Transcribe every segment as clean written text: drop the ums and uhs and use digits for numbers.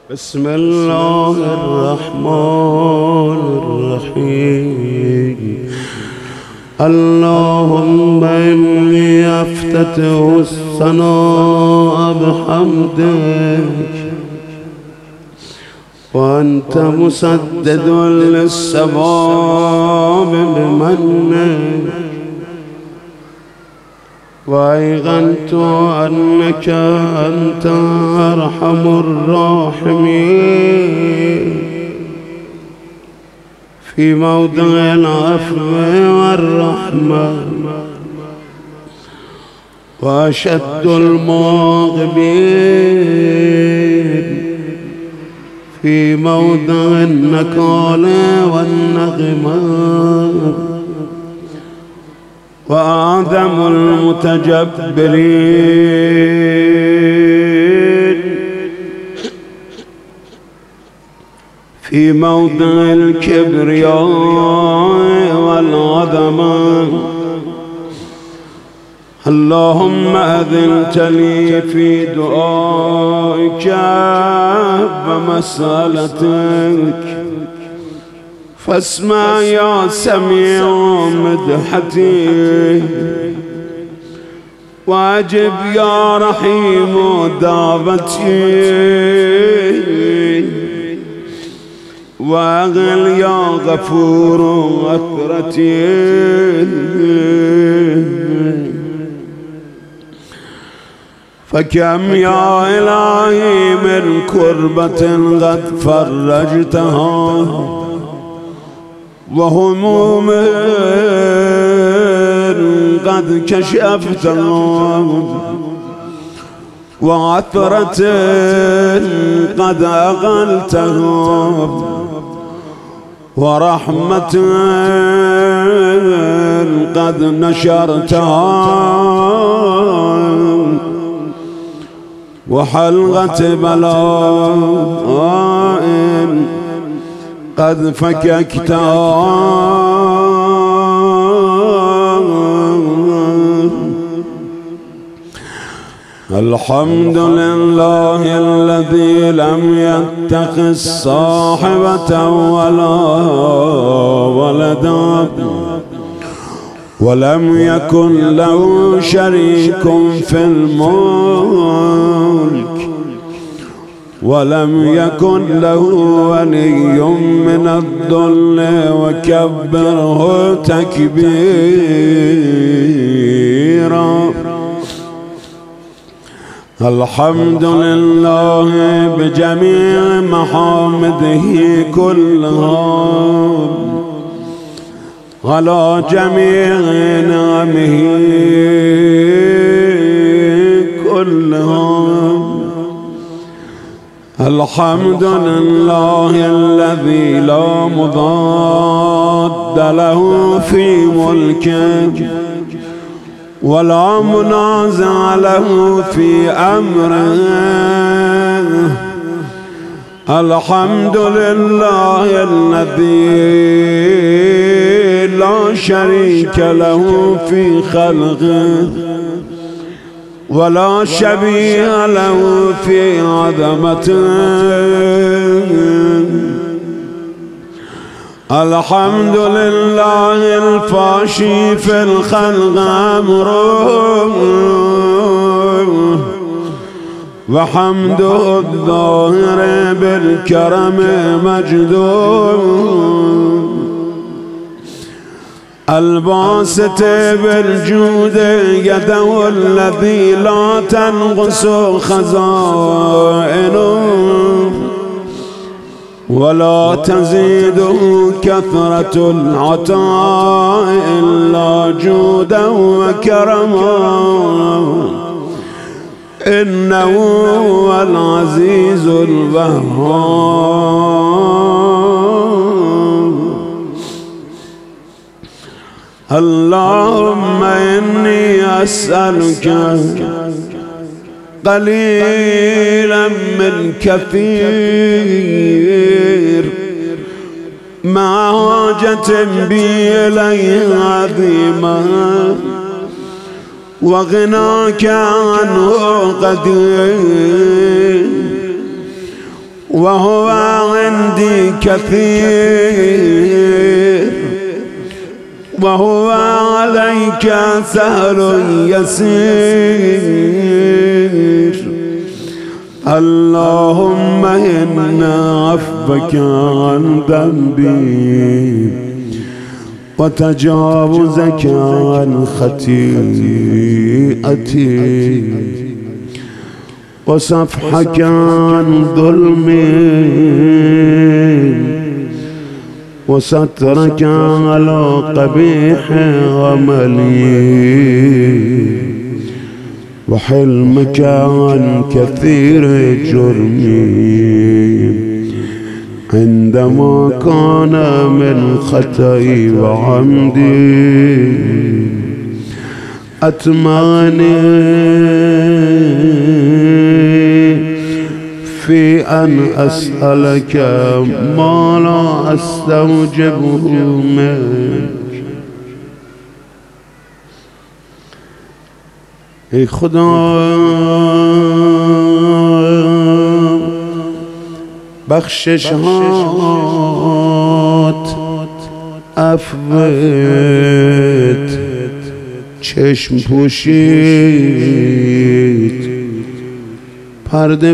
بسم الله الرحمن الرحيم. اللهم إني أفتتح الثناء بحمدك وأنت مسدد للصواب بمنك، وأيقنت أنك أنت أرحم الراحمين في موضع العفو والرحمة، وأشد المعاقبين في موضع النكال والنغمات، وأعظم المتجبرين في موضع الكبرياء والعظمة. اللهم أذنت لي في دعائك ومسألتك، فاسمع يا سميع مدحتي، واجب يا رحيم دعوتي، واغل يا غفور أثرتي. فكم يا إلهي من كربة قد فرجتها، وهموم قد كشفتها، وعثرة قد أغلتها، ورحمة قد نشرتها، وحلقة بلاء قد فككتها. الحمد لله الذي لم يتخذ صاحبة ولا ولدا، ولم يكن له شريك في الملك، ولم يكن له ولي من الذل، وكبره تكبيرا. الحمد لله بجميع محامده كلها، على جميع نعمه كلها. الحمد لله الذي لا مضاد له في ملكه، ولا منازع له في أمره. الحمد لله الذي لا شريك له في خلقه، ولا شبيه له في عظمته. الحمد لله الفاشي في الخلق أمره، وحمده الظاهر بالكرم مجده، الباسط بالجود يده الذي لا تنقص خزائنه، ولا تزيده كثرة العطاء إلا جودا وكرما. إنه هو العزيز الوهاب. اللهم إني أسألك قليلا من كثير، مع حاجة بي إليه عظيمة، وغناك عنه قدير، وهو عندي كثير وهو عليك سهل يسير. اللهم إن عفوك عن ذنبي وتجاوزك عن خطيئتي وصفحك عن ظلمي وسترك على قبيح عملي وحلمك عن كثير جرمي عندما كان من خطئي وعمدي أتماني في أن أسألك ما لا أستوجبه منك. ای خدا بخششات، عفوت، چشم پوشید، پرده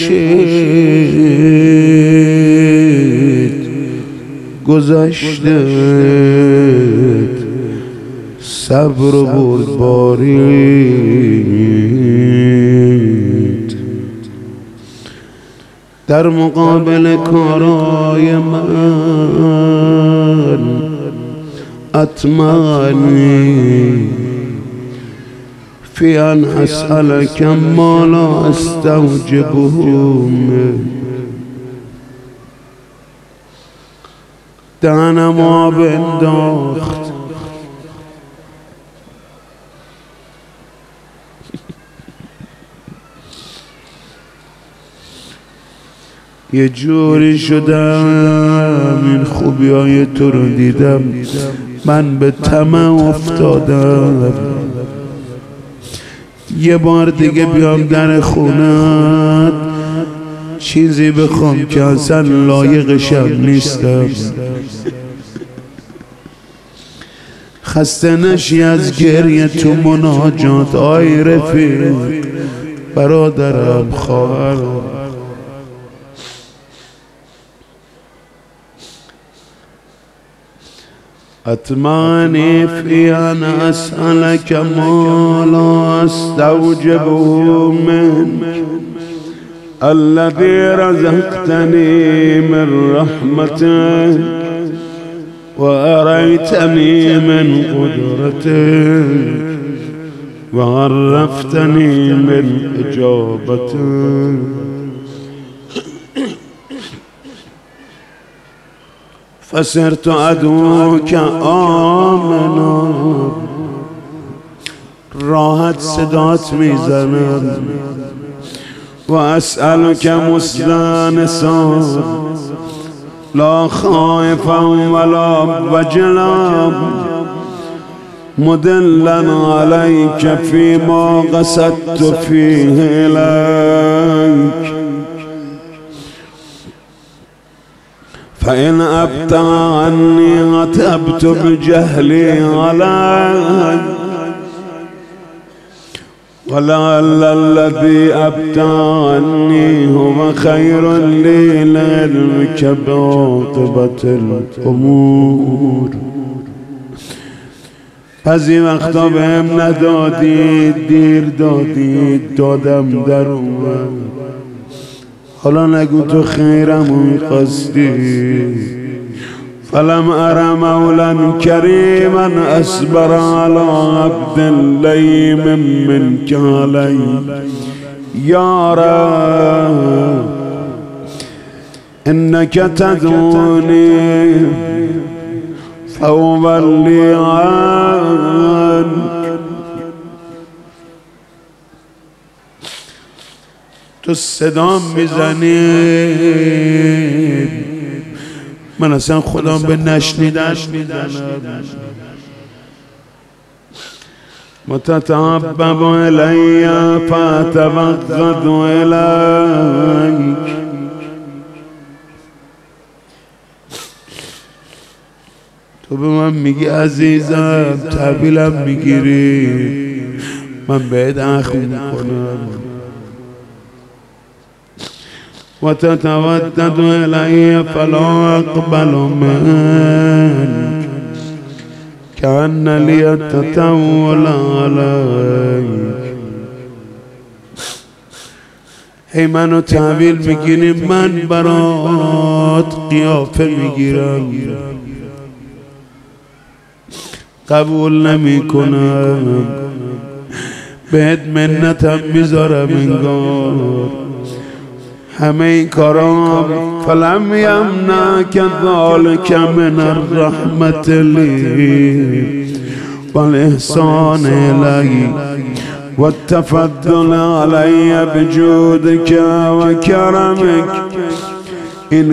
پوشید، گذشتت صبر و بردبارید در مقابل کارای من. أطمعني في أن أسألك ما لا أستوجبه منك. دهنم آب انداخت، یه جوری شدم این خوبیای تو رو دیدم، من به طمع افتادم یه بار دیگه بیام در خونت چیزی بخوام که اصلا لایقشم نیستم. خسته نشی از گریه تو مناجات آی رفیق، برادرم، خواهرم. أطمعني في أن أسألك ما لا أستوجبه منك الذي رزقتني من رحمتك وأريتني من قدرتك وعرفتني من إجابتك. فصرت أدعوك آمنا، راحت صدات میزنم، و اسألك مستانسا لا خائفا ولا وجلا مدلا عليك فيما قصدت فيه إليك. فإن أبت عني أتبت بجهلي عليك، ولعل الذي أبت عني هو خير لي لعلمك بعاقبة الأمور. بعضی وقتا بهم ندادید، دیر دادید، دادم در اومد. حالا نگو تو خیرم می‌خواستی. فلم ار مولا کریما اصبر على عبد لیم منك علی یا رب انك تدعوني فاولی عنك. تو صدام میزنی من اصلا خودم به نشنیدن میزنم. متتعبب الی فاتوقد الیک تو به من میگی عزیزم تحویلم میگیری، من بهت اخم میکنم. و تتودد الی فلا اقبل منک کأن لی التطول علیک. هی منو تحویل میگیری، من برات قیافه میگیرم، قبول نمی کنم، بهت منتم میذارم انگار. همه این کارام فلم یمنعک ذلک من الرحمت لی والاحسان الی والتفضل علی بجودک و کرمک. این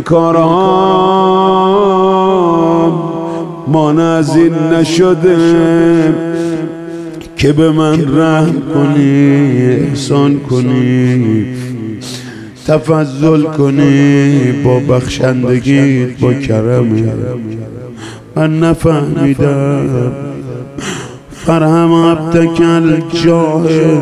کارام مانع از این نشده که به من رحم کنی، احسان کنی، تفضل کنی با بخشندگیت، با کرمت. من نفهمیدم. فرهم عبدک الجاهل،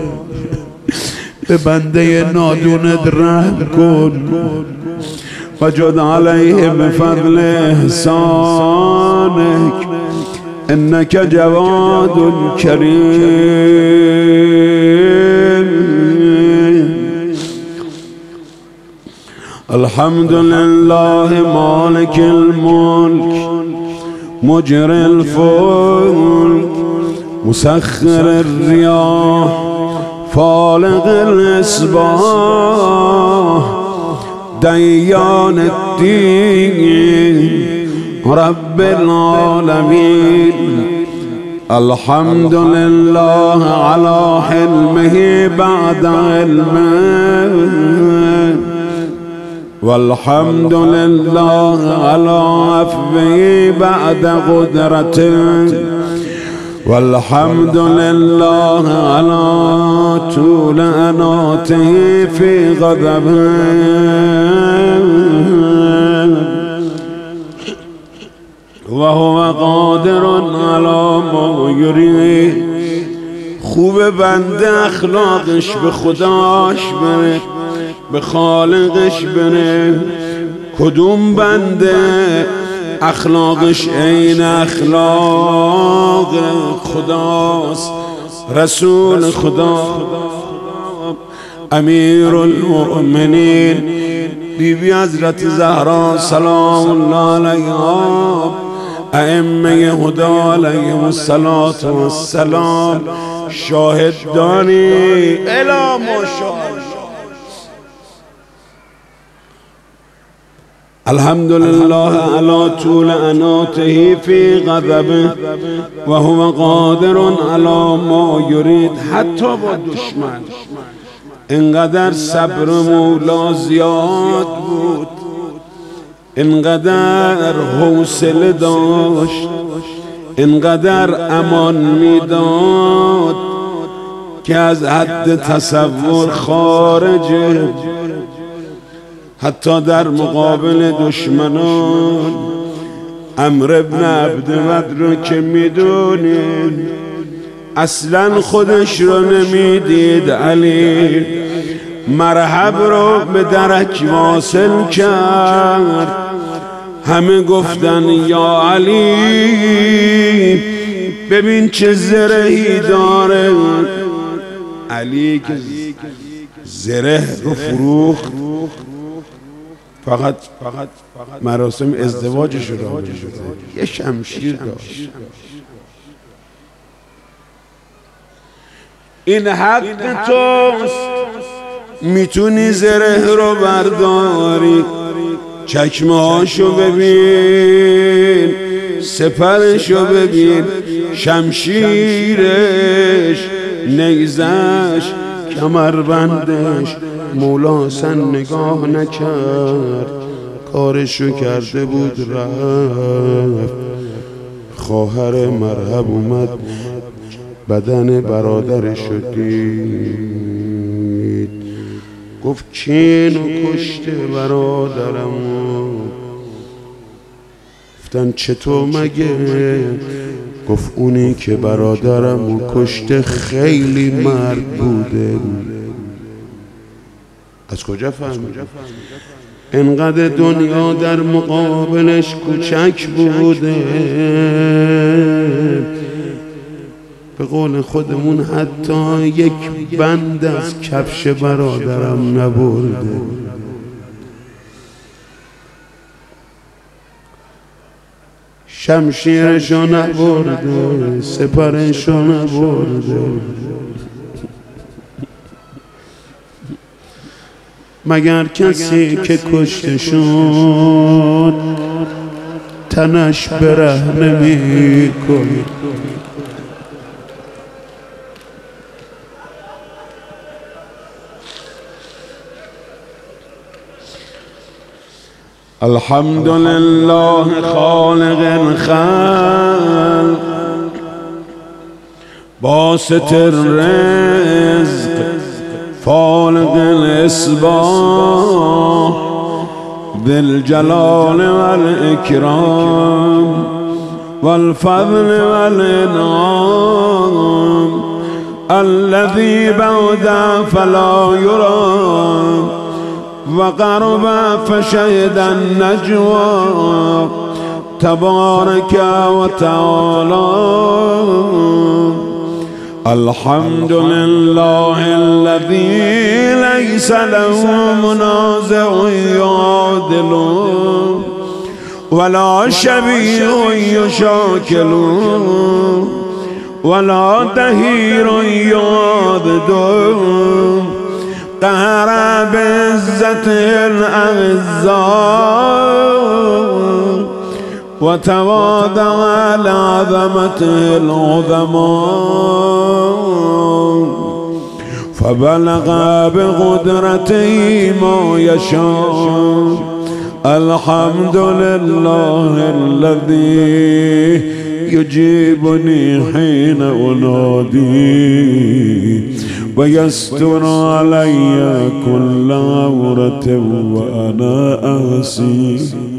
به بنده نادونت رحم کن. وجد علیه بفضل احسانک انک جواد کریم. الحمد لله مالک الملک مجري الفلك مسخر الرياح فالق الإصباح ديان الدين رب العالمين. الحمد لله على حلمه بعد علمه والحمد لله على عفوه بعد قدرته والحمد لله على طول أناته في غضبه وهو قادر على ما يريد. خوب بنده اخلاقش به خداش بره، به خالقش بره. کدوم بنده اخلاقش عین اخلاق خداست، رسول خدا امیر المؤمنین بیبی حضرت زهرا سلام الله علیها، ائمه هدا علیهم السلام شاهد دانی الا ماشاءالله. الحمد لله على طول أناته في غضبه وهو قادر على ما يريد. حتی با دشمن اینقدر صبر مولا زیاد بود، اینقدر حوصله داشت، اینقدر امان میداد که از حد تصور خارجه. حتی در مقابل دشمنان عمرو بن عبدود رو که میدونید اصلا خودش رو نمیدید، علی مرحب رو به درک واصل کرد. همه گفتن یا علی ببین چه زرهی داره. علی که زره رو فروخت، فقط مراسم ازدواجش رو یه شمشیر داشت. این حق توست، میتونی زره رو برداری. چکمه هاشو ببین، سپرشو ببین، شمشیرش، نیزش، کمربندش. مولا حسن نگاه نکرد، کارشو کرده بود رفت. خواهر مرحب اومد بدن برادرشو دید، گفت کینو کشته برادرمو. گفتن چطور مگه؟ گفت اونی که برادرمو کشته خیلی مرد بوده. از کجا فهمید؟ انقدر دنیا در مقابلش کوچک بوده. به قول خودمون حتی یک بند از کفش برادرم نبرده. شمشیرشو نبرده، سپرشو نبرده، مگر کسی که کشته شد تنش برهنه می‌کنه. الحمد لله خالق الخلق باسط الرزق فالق الإصباح ذي الجلال والإكرام والفضل والإنعام الذي بعد فلا يرام وقرب فشهد النجوى تبارك وتعالى. الحمد لله الذي ليس له منازع يعادل ولا شبيه يشاكل ولا دهير يعاضد قهر بعزته الأعزاء وتواضع لعظمته العظماء فبلغ بقدرته ما يشاء. الحمد لله الذي يجيبني حين أنادي ويستر علي كل عورة وأنا آسي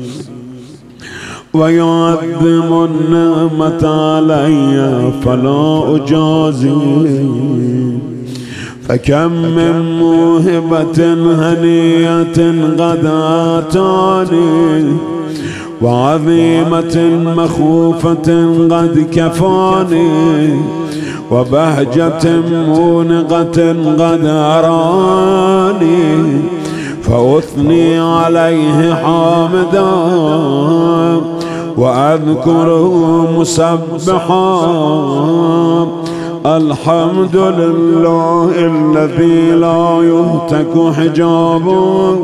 ويعظم النعمة علي فلا أجازي. فكم من موهبة هنية قد آتاني وعظيمة مخوفة قد كفاني وبهجة مونقة قد أراني فأثني عليه حامدا وأذكره مسبحا. الحمد لله الذي لا يهتك حجابه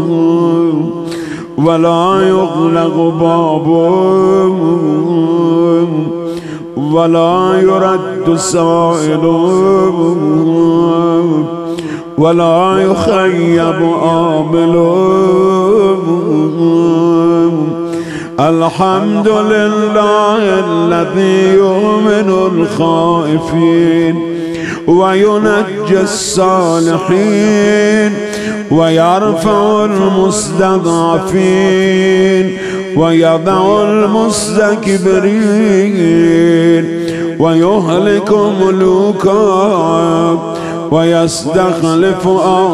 ولا يغلق بابه ولا يرد سائل ولا يخيب آمل. الحمد لله الذي يؤمن الخائفين وينجي الصالحين ويرفع المستضعفين ويضع المستكبرين ويهلك ملوكا ويستخلف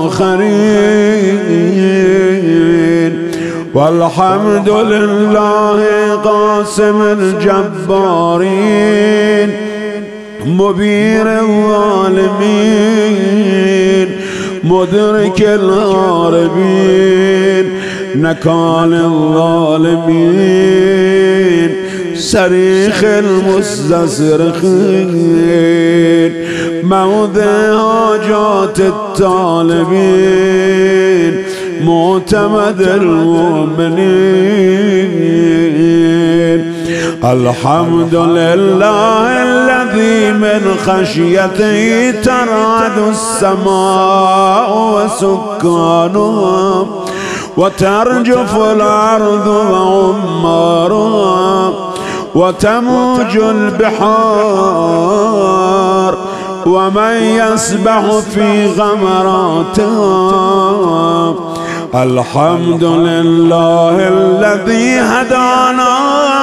آخرين. والحمد لله قاسم الجبارين مبير الظالمين مدرك الهاربين نكال الظالمين صريخ المستصرخين موضع حاجات الطالبين معتمد المؤمنين. الحمد لله الذي من خشيته ترعد السماء وسكانها وترجف الأرض وعمارها وتموج البحار ومن يسبح في غمراتها الحمد لله الذي هدانا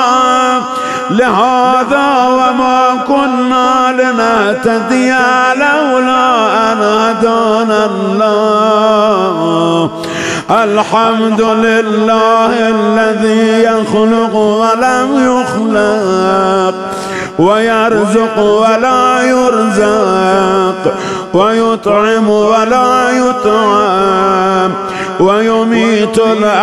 لهذا وما كنا لنهتدي لولا أن هدانا الله. الحمد لله الذي يخلق ولم يخلق ويرزق ولا يرزق ويطعم ولا يطعم ويميت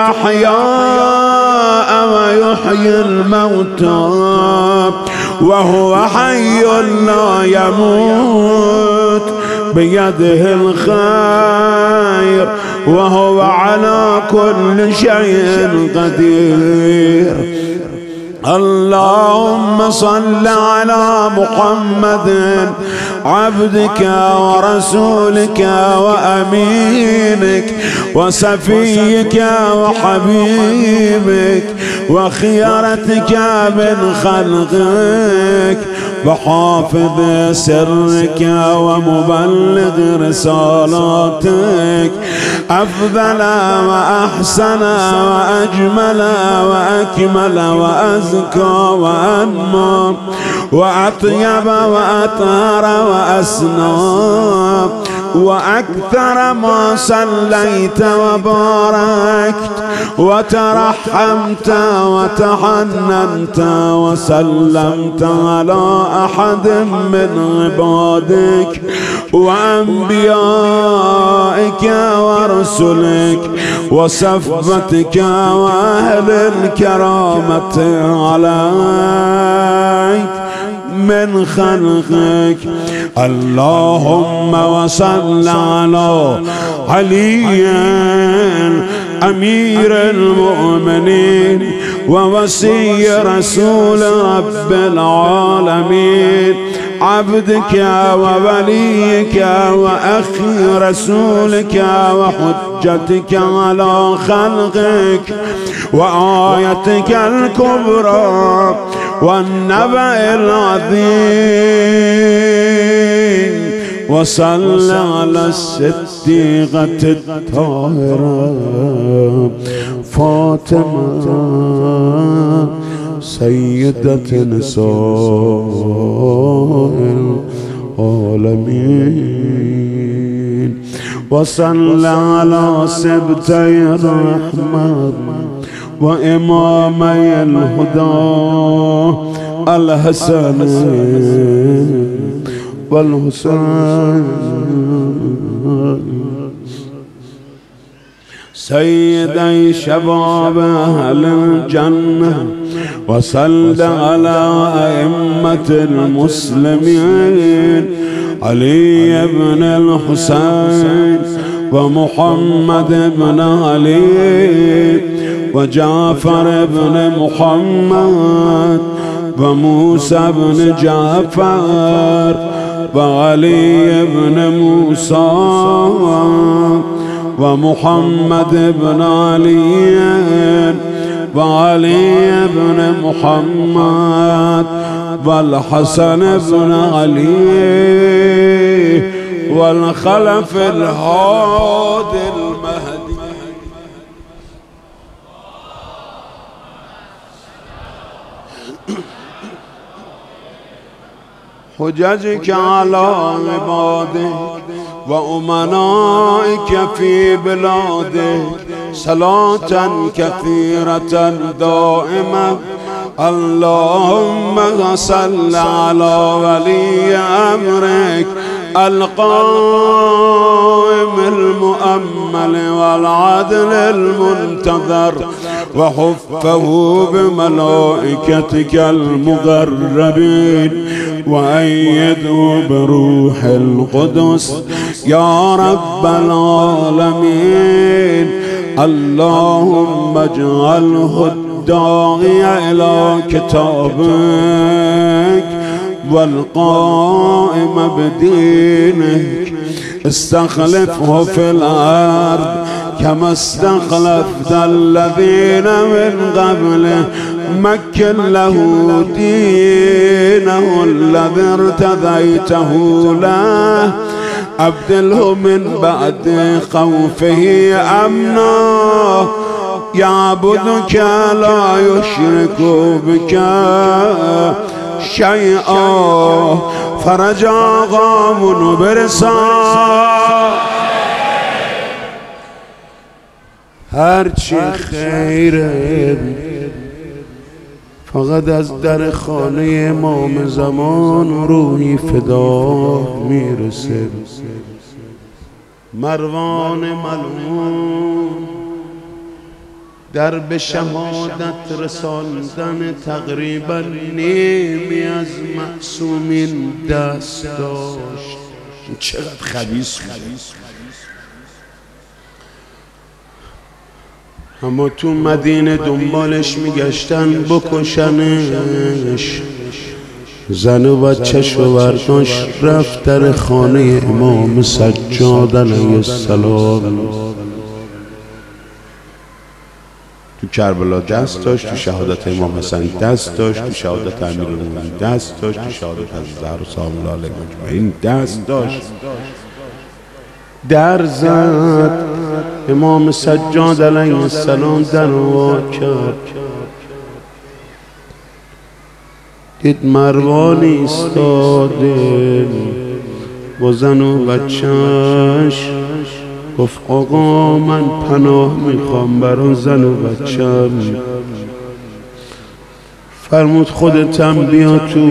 الأحياء ويحيي الموتى وهو حي لا يموت بيده الخير وهو على كل شيء قدير. اللهم صل على محمد عبدك ورسولك وأمينك وصفيك وحبيبك وخيرتك من خلقك وحافظ سرك ومبلغ رسالاتك أفضل وأحسن وأجمل وأكمل وأزكى وأنمى وأطيب وأطهر وأسنى وأكثر ما صليت وباركت وترحمت وتحننت وسلمت على أحد من عبادك وأنبيائك ورسلك وصفتك وأهل الكرامة عليك من خلقك. اللهم وصل على علي أمير المؤمنين ووصي رسول رب العالمين عبدك ووليك وأخي رسولك وحجتك على خلقك وآيتك الكبرى والنبأ العظيم. وصل على الصديقة الطاهرة فاطمة سيدة نساء العالمين. وصل على سبتي الرحمة وإمامي الهدى الحسن والحسين سيدي شباب أهل الجنة. وصل على أئمة المسلمين علي بن الحسين ومحمد بن علي وجعفر بن محمد وموسى بن جعفر وعلي بن موسى ومحمد بن علي وعلي بن محمد والحسن بن علي والخلف الهادي المهدي. حججك على عبادك وأمنائك في بلادك صلاة كثيرة دائمة. اللهم صل على ولي أمرك القائم المؤمل والعدل المنتظر وحفه بملائكتك المقربين وأيده بروح القدس يا رب العالمين. اللهم اجعله الداعي إلى كتابك والقائم بدينك. استخلفه في الأرض كما استخلفت الذين من قبله. مكن له دينه الذي ارتضيته له أبدله من بعد خوفه أمنا يعبدك لا يشرك بك شيئا فرجا غامن برسا هرچی خیره فقط از در خانه امام زمان روحی فدا میرسه. مروان ملعون در به شهادت رساندن تقریبا نیمی از معصومین دست داشت. چقدر خبیث بود. اما تو مدینه دنبالش میگشتن بکشنش. زن و بچه‌ش رو برداشت رفت در خانه امام سجاد علیه السلام. تو کربلا دست داشت، تو شهادت امام حسن دست داشت، تو شهادت امیرالمومنین دست داشت، تو شهادت حضرت زهرا سلام الله علیها اجمعین دست داشت. در زد. امام سجاد علیه السلام در وا کرد. دید مروان ایستاده با زن و بچه‌اش. گفت آقا من پناه میخوام برای زن و بچه‌م. فرمود خودتم بیا تو.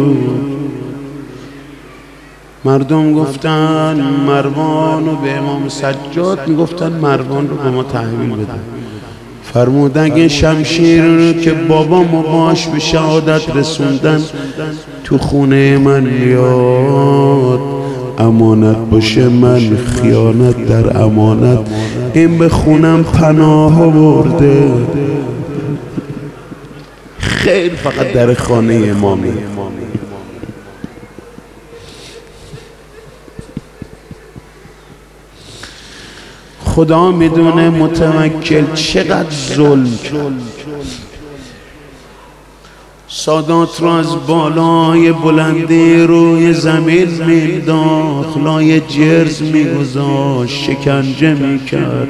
مردم گفتن مروان رو به امام سجاد میگفتن مروان رو به ما تحویل بده. فرمود اگه شمشیر رو که بابامو باش به شهادت رسوندن تو خونه من یاد امانت باشه، من خیانت در امانت این به خونم پناه برده. خیر فقط در خانه امامی. خدا میدونه متوکل چقدر ظلم کرد. سادات رو از بالای بلندی روی زمین مینداخت، لای جرز میگذاشت، شکنجه میکرد.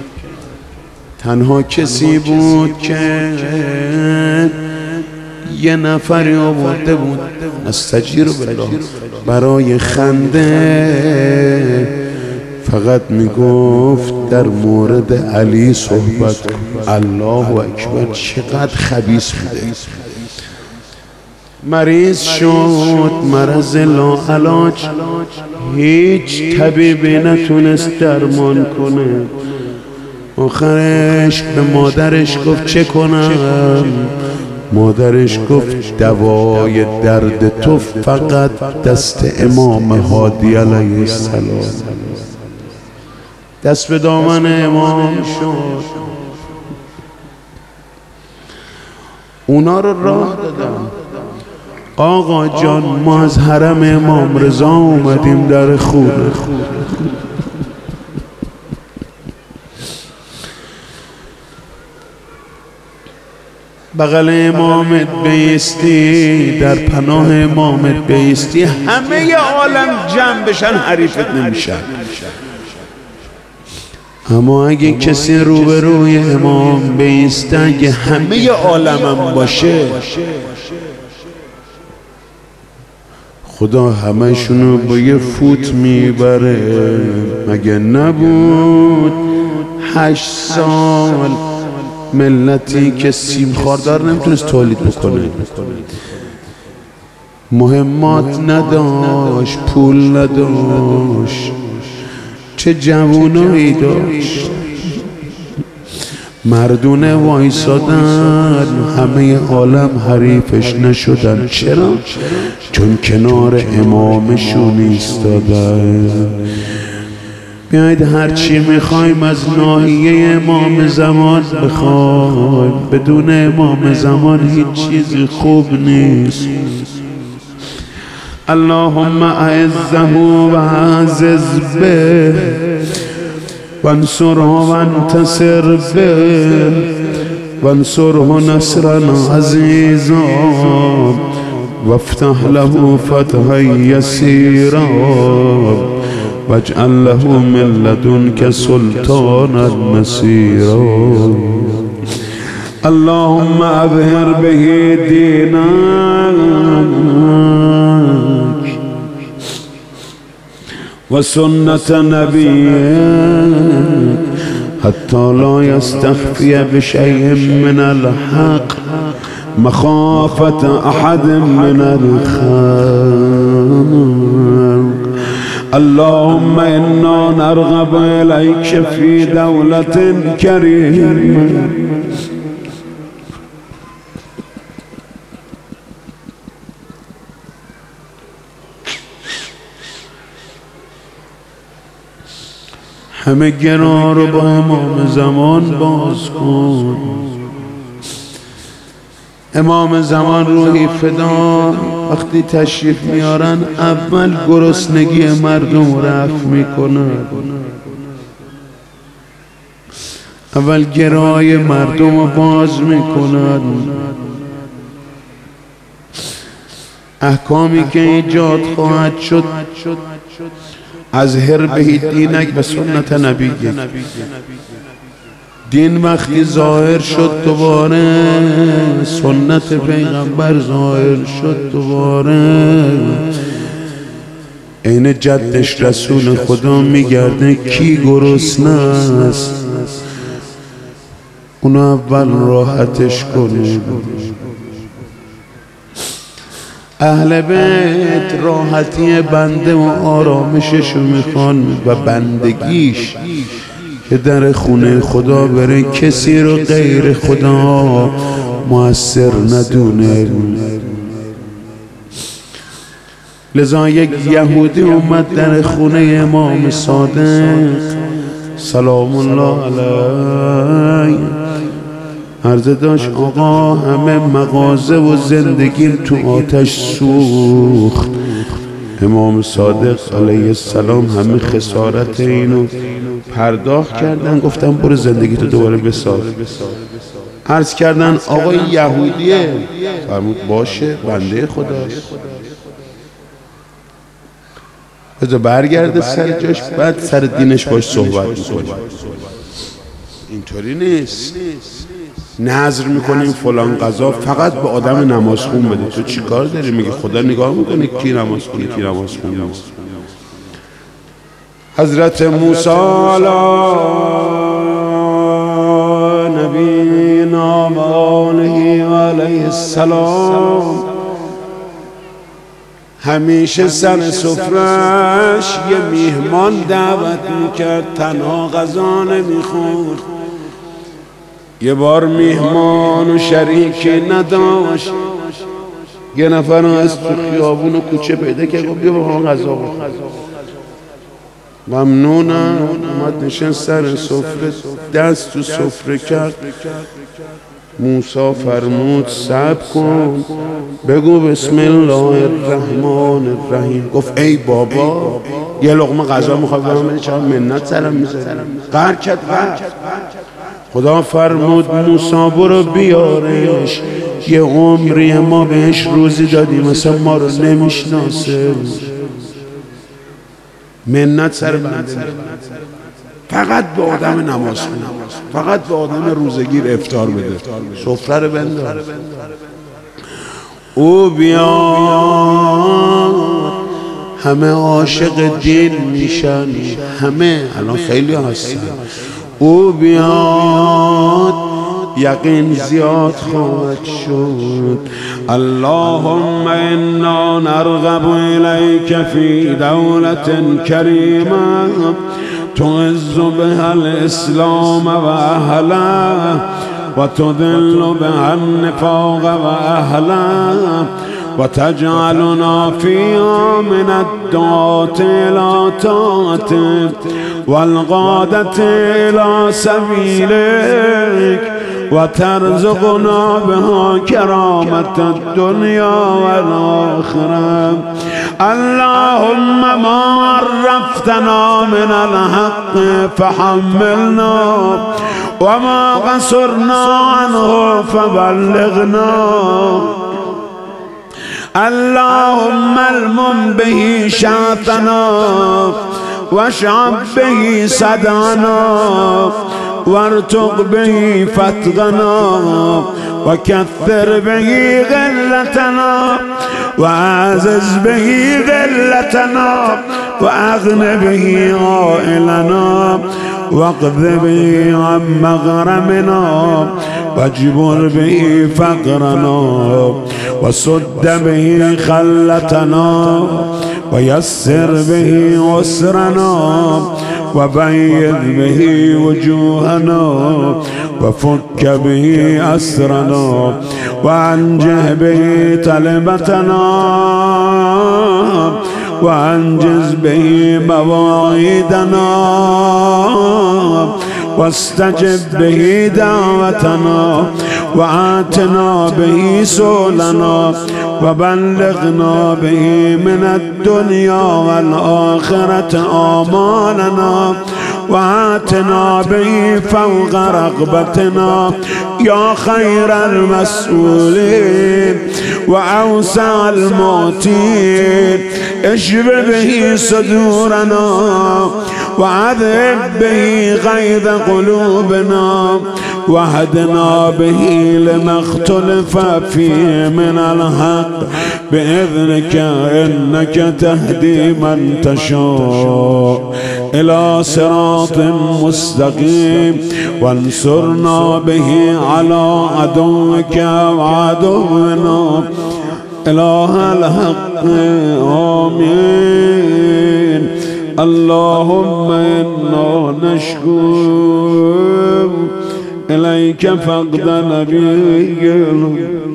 تنها کسی بود که یه نفری آورده بود استجیر بالله برای خنده فقط میگفت در مورد علی صحبت کن. الله اکبر چقدر خبیث بوده. مریض شد، مرض لاعلاج، هیچ طبیبی نتونست درمان کنه. آخرش به مادرش گفت چه کنم؟ مادرش گفت دوای درد تو فقط دست امام هادی علیه السلام. دست به دامن امام شد. اونا رو راه دادن. آقا جان ما از حرم امام رضا اومدیم در خونه. بغل امامت بیستی، در پناه امامت بیستی، همه عالم جمع بشن حریفت نمیشن. اما اگه کسی روبروی امام بیسته، اگه همه عالمم باشه، خدا همشونو با یه فوت میبره. مگه نبود 8 سال ملتی که سیم خاردار نمیتونست تولید بکنه، مهمات نداشت، پول نداشت، چه جوانایی داشت، مردونه وایسادن، همه عالم حریفش نشدن. چرا؟ چون کنار امامشون ایستادن. بیایید هرچی میخوایم از ناحیه امام زمان بخوایم، بدون امام زمان هیچ چیزی خوب نیست. اللهم اعزه و عزز به وانصره وانتصر به وانصره نصرا عزیزا وافتح له فتحا یسیرا واجعل له من لدنك سلطانا نصيرا اللهم اظهر به دينك وسنة نبيك حتى لا يستخفي بشيء من الحق مخافة أحد من الخلق اللهم إنا نرغب إليك في دولة كريمة همه گرا رو با امام زمان باز کن امام زمان روحی فدا وقتی تشریف میارن اول گرسنگی مردم رفع میکنن اول گرای مردم رو باز میکنن احکامی که ایجاد خواهد شد از هربه دینک و سنت نبیک دین وقتی ظاهر شد دوباره سنت پیغمبر ظاهر شد دوباره این جدش رسول خدا میگرده کی گرسنه است اونو اول راحتش کنه اهل بیت راحتی بنده و آرامششو میخوان و بندگیش که در خونه خدا بره کسی رو غیر خدا مؤثر ندونه لذا یک یهودی اومد در خونه امام صادق سلام الله علیه عرضه داشت آقا همه مغازه و زندگیم تو آتش سوخت امام صادق علیه السلام همه خسارت اینو پرداخت کردن گفتم برو زندگی تو دوباره بساز عرض کردن آقا یهودیه فرمود باشه بنده خداست بذار برگرده سر جاش بعد سر دینش باش صحبت میکنه اینطوری نیست نظر میکنیم فلان قضا فقط به آدم نماز خون بده تو چی کار داری میگه خدا نگاه میکنه کی نماز خونه کی نماز خونه حضرت موسی نبینا و آله و علیه السلام همیشه سر سفرش یه میهمان دعوت میکرد تنها غذا نمیخورد یه بار میهمان و شریکی نداشت یه نفر از تو خیابون و کوچه پیدا که گفت بیا با هم غذا بخور ممنونم اومد نشن سر سفره دست تو سفره کرد موسی فرمود صبر کن بگو بسم الله الرحمن الرحیم گفت ای بابا یه لقمه غذا میخواد برام بده چرا منت سرم میذاری قهر کرد خدا فرمود موسی برو بیارش یه عمری ما بهش روزی دادیم مثلا ما رو نمیشناسه منت سر بنده فقط به آدم نماز خونه فقط به آدم روزگیر افطار بده سفره رو بنداز او بیاد همه عاشق دین میشن همه الان خیلی هستن او بیاد یقین زیاد خواهد شد اللهم انا نرغب الیک فی دولت کریمه تعز بها الاسلام و اهله و تذل بها النفاق و اهله و تجعلنا فيها من الدعاة إلى طاعتك والقادة إلى سبيلك وترزقنا بها كرامة الدنيا والآخرة اللهم ما عرفتنا من الحق فحملنا وما قصرنا عنه فبلغنا اللهم المن به شاثنا واشعب به صدعنا وارتق به فتغنا وكثر به غلتنا وأعزز به ذلتنا وأغن به عائلنا واقض به عن مغرمنا واجبر به فقرنا وسد به خلتنا ويسر به عسرنا وبيض به وجوهنا وفك به أسرنا وأنجه به طلبتنا وأنجز به مواعيدنا واستجب به دعوتنا وآتنا به سؤلنا وبلغنا به من الدنيا والآخرة آمالنا وآتنا به فوق رغبتنا يا خير المسؤولين وأوسع المعطين اشف به صدورنا وعذب به غيظ قلوبنا واهدنا به لما اختلف فيه من الحق بإذنك إنك تهدي من تشاء إلى صراط مستقيم وانصرنا به على عدوك وعدونا إله الحق آمين. اللهم إنا نشكو إليك فقد نبينا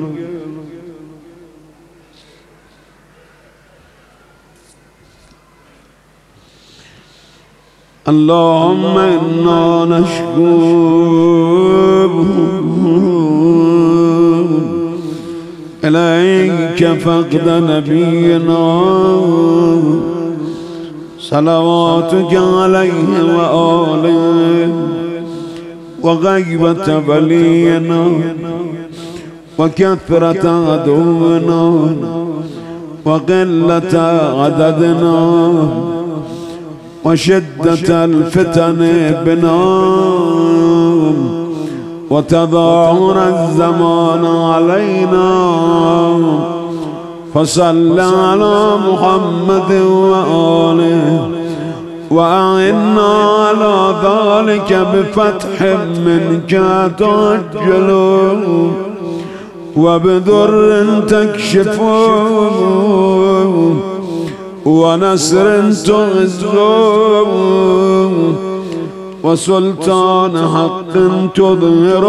اللهم إنا نشكو إليك فقد نبينا صلواتك عليه وآله وغيبة ولينا وكثرة عدونا وقلة عددنا وشدة الفتن بنا وتظاهر الزمان علينا فصل على محمد وآله وأعنا على ذلك بفتح منك تعجل وبضر تكشف ونصر تغزو وسلطان حق تظهر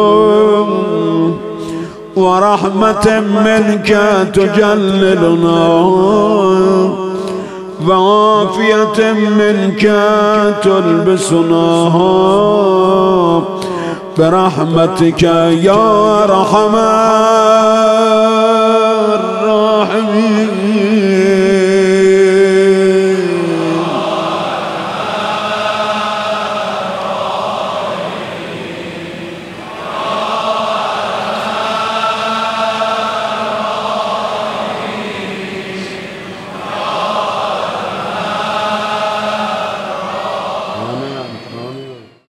ورحمة منك تجللنا وعافية منك تلبسناها برحمتك يا أرحم الراحمين.